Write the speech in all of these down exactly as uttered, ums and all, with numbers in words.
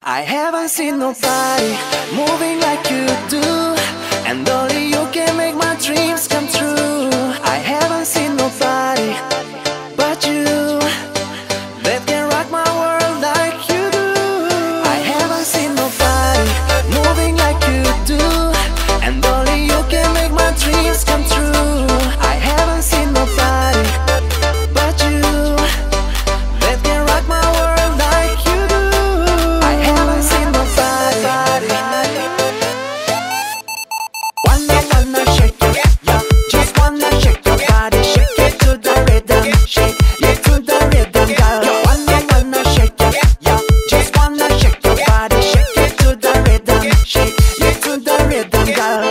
I haven't seen nobody moving like you do, and only you can make my dreams come true. I haven't seen nobody but you that can rock my world like you do. I haven't seen nobody moving like you do, and only you can make my dreams come true. I haven't seen nobody but you that can rock my world like you do. I haven't seen nobody. Wanna, wanna shake it, yeah. Just wanna shake your body, shake it to the rhythm, shake it to the rhythm, girl. Wanna, wanna shake it, yeah. Just wanna shake your body, shake it to the rhythm, shake it to the rhythm, girl.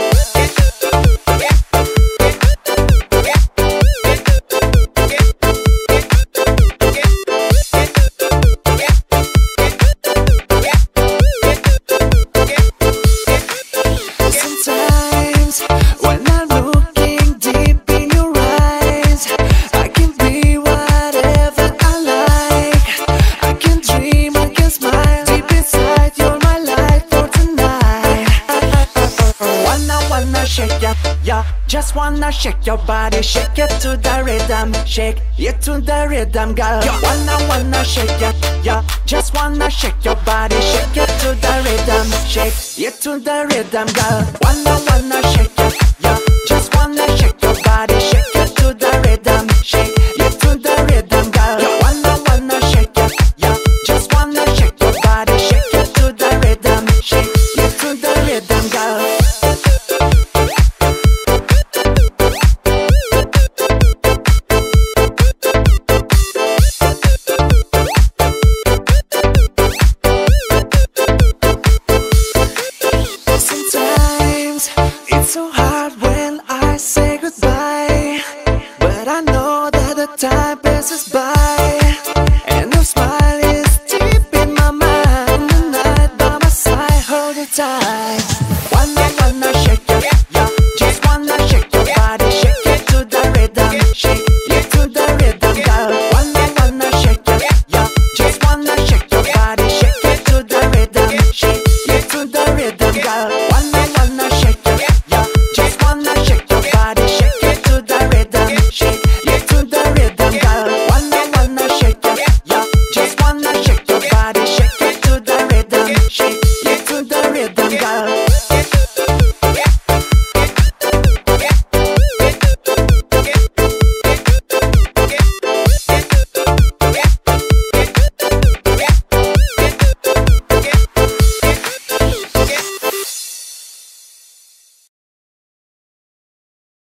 Sometimes when I'm looking deep in your eyes, I can be whatever I like. I can dream, I can smile. Deep inside, you're my life for tonight. Wanna, wanna shake ya, yeah. Just wanna shake your body, shake it to the rhythm, shake it to the rhythm, girl. Wanna, wanna shake ya, yeah. Just wanna shake your body, shake it to the rhythm, shake it to the rhythm, girl. Wanna, wanna shake ya, yeah. Just wanna shake your body, shake it to the rhythm, shake it to the rhythm, girl. Wanna, wanna shake ya, yeah. Just wanna shake your body, shake it to the rhythm, shake it to the rhythm, girl. Sometimes it's so hard when I say goodbye, but I know that the time passes by.